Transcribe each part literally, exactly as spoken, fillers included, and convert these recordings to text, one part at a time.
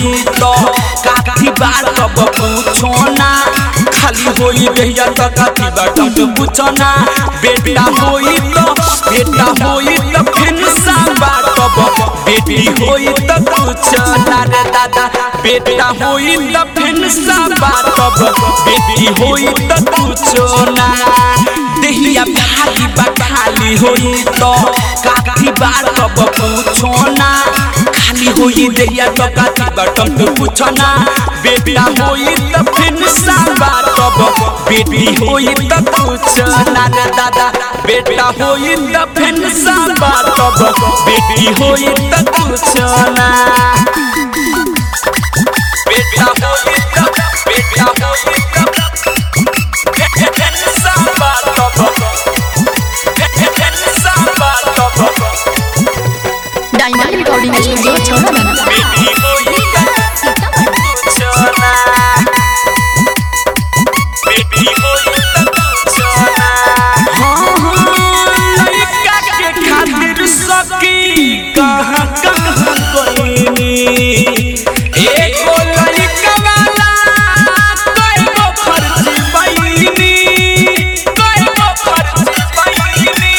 होई तो काठी बात अब पूछो ना खाली होई रहिया तो काठी बात अब पूछो ना बेटा होई तो बेटा होई तो फिर सब बात अब बेटी होई तो पूछो ना रे दादा बेटा होई तो फिर सब बात अब बेटी होई तो पूछो ना देहिया भागी खाली होई तो काठी बात अब पूछो ना खाली होई देहिया तो काठी बात अब पूछो ना बेटा होई तो फिर सब बात अब बेटी होई तो पूछो ना रे दादा बेटा होई तो फिर सब बात अब बेटी होई तो पूछो ना बेटा होई तो बेटा होई तो फिर सब बात अब फिर सब बात अब डायमंड रिकॉर्डिंग स्टूडियो छौड़ादाना बेटी होई तो पूछो ना बेटी होई तो पूछो ना हां हां लड़का के खातिर सकी कहां कहां कोईनी एको लड़का वाला कोई को खर्च पैनी कोई को खर्च पैनी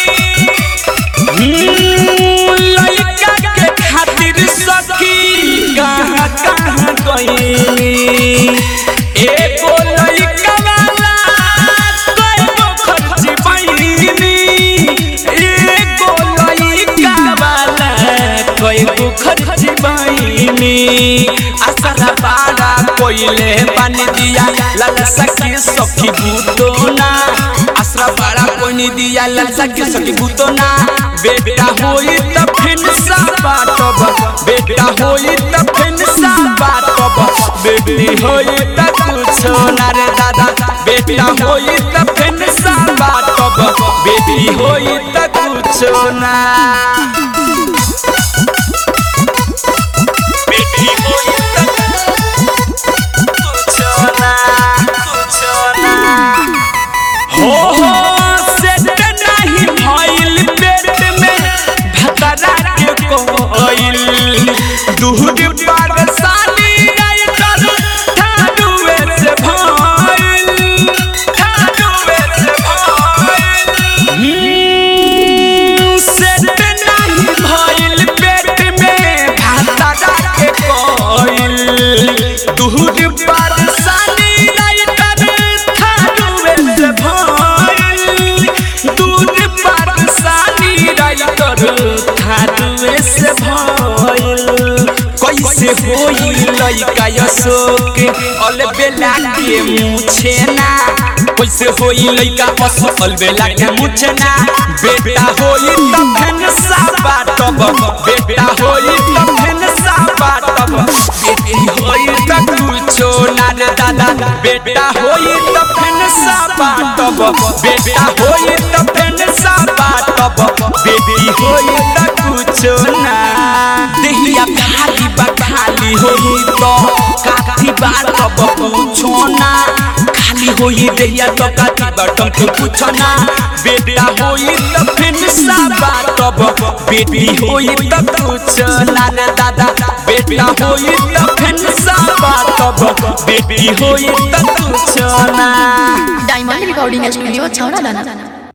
लड़का के खातिर सकी कहां कहां कोईनी एको लड़का वाला कोई को खर्च पैनी एको लड़का वाला कोई को खर्च पैनी असरा बाड़ा कोइले बन दिया लालसा के सखी भूतो ना असरा बाड़ा कोई दिया लालसा के सखी भूतो ना बेटा होई त फिर सब बाटब बेटा होई त फिर सब बाटब बेटी होई त कुछो ना रे दादा बेटा होई त फिर सब बाटब बेटी होई त कुछो ना बेटी होई त कुछो ना कुछो ना हो हो सेट नहीं भइल पेट में भतरा के कोइल दूध परसानी आई कर ठाडुए से भइल ठाडुए से भइल सेट नहीं भइल पेट में भतरा के कोइल दूध परसानी आई कर ठाडुए से भइल दूध परसानी आई कर ठाडुए से भइल कैसे होई लइका अशोक अलबेला के मुछे ना कैसे होई लइका अशोक अलबेला के मुछे ना बेटा होई त फिर सब बाटब बेटा होई त फिर सब बाटब बेटी होई त कुछो ना रे दादा बेटा होई त फिर सब बाटब बेटा होई त फिर सब बाटब बेटी होई त कुछो ना देहिया भागी खाली होई तो काठी बात अब पूछो ना खाली होई देहिया तो काठी बात अब पूछो ना बेटा होई तो फिर सब बात अब बेटी होई तो पूछो ना रे दादा बेटा होई तो फिर सब बात अब बेटी होई तो पूछो ना डायमंड रिकॉर्डिंग स्टूडियो छौड़ादाना।